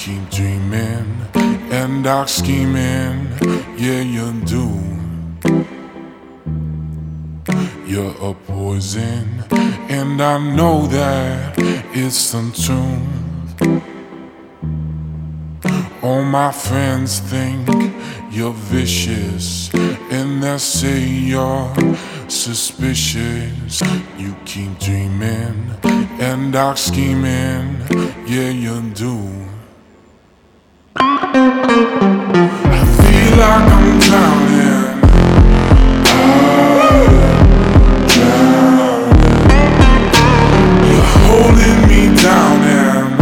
keep dreaming and dark scheming, yeah you do. You're a poison, and I know that it's untrue. All my friends think you're vicious, and they say you're suspicious. You keep dreaming and dark scheming, yeah you do. I feel like I'm drowning. You're holding me down and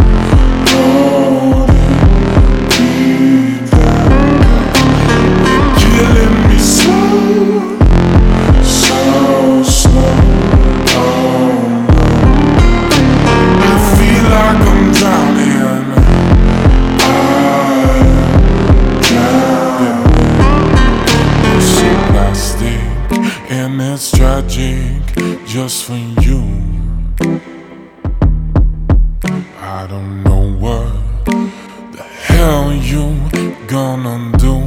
killing me slow, so slow. Oh no. I feel like I'm drowning. It's so plastic and it's tragic just for you. I don't know what the hell you gonna do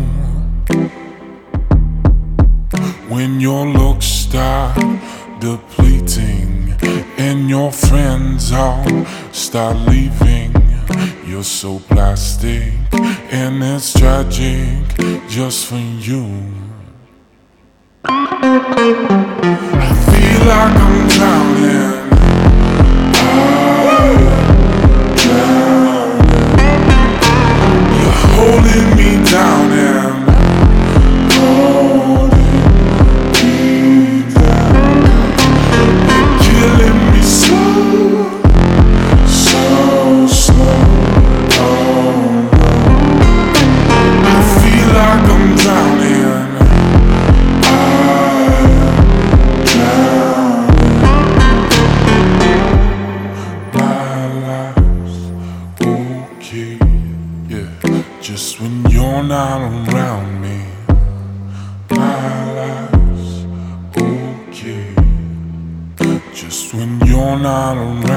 when your looks start depleting and your friends all start leaving. You're so plastic and it's tragic just for you. I feel like I'm drowning. You're holding me down and killing me slow, so slow. Oh no. I feel like I'm drowning. My life's okay, yeah. Just when you're not around me. My life's okay. Just when you're not around.